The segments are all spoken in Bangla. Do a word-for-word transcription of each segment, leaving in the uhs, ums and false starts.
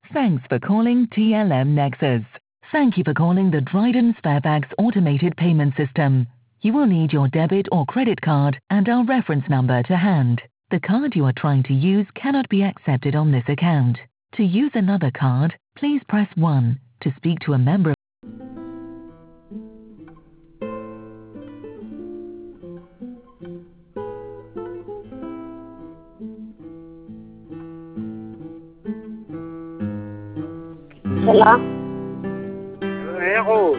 Thanks for calling T L M Nexus. Thank you for calling the Dryden Sparebags automated payment system. You will need your debit or credit card and our reference number to hand. The card you are trying to use cannot be accepted on this account. To use another card, please press one. To speak to a member of Hello? Eko.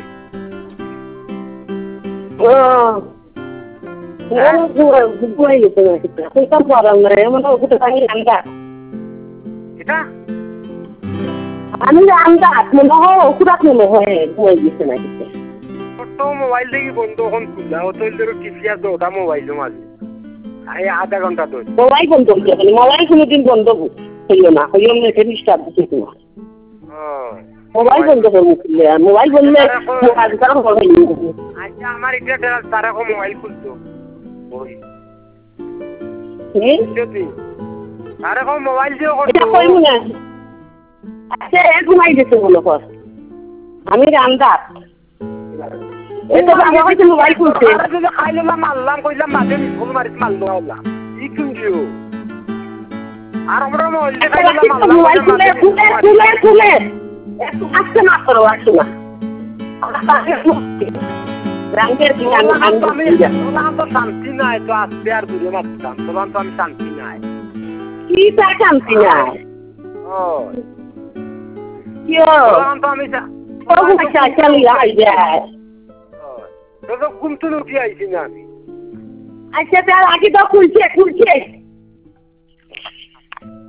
Oh. Ano buhay buhay ito na kita. Kita parang na yung mga kita tangi anda. Kita? Ano na anda? Muna ho, kudak mo ho eh. Buhay ito na kita. Foto mobile দেখি বন্ধ কোন খুলা হোটেলের টিপিয়া তো ওটা মোবাইল মাঝে আই আধা ঘন্টা তো মোবাইল বন্ধ করে মোবাইল কোনদিন বন্ধ হইলো না হইলো না এটা ডিস্টার্ব দিতে তোমার মোবাইল বন্ধ করলে মোবাইল বললে মোবাইল কারণ হবে আচ্ছা আমার এটা তারা কো মোবাইল খুলতো ওই কি যদি তারা কো মোবাইল দিও করতো এটা কইব না আচ্ছা এ ঘুমাই দিতে বলো কর আমি রান্দাত এটা আমার কাছে মোবাইল খুলছে আমি খাইলাম মারলাম কইলাম মাঝে ফোন মারিস মারলো আল্লাহ ই কিউ আর আমরা মোবাইল খাইলাম মারলাম মোবাইল খুলে খুলে খুলে খুলে একটু আস্তে না করো আসো না রাঙ্গের দিন আমি আমি তো শান্তি নাই তো আস্তে আর দূরে মারতাম তোলাম তো আমি শান্তি নাই কি তা শান্তি নাই ও ইয়ো তোলাম তো আমি তবু আচ্ছা চালি আই যায় তো ঘুম তো উঠে আইছি না আমি আচ্ছা তার আগে তো খুলছে খুলছে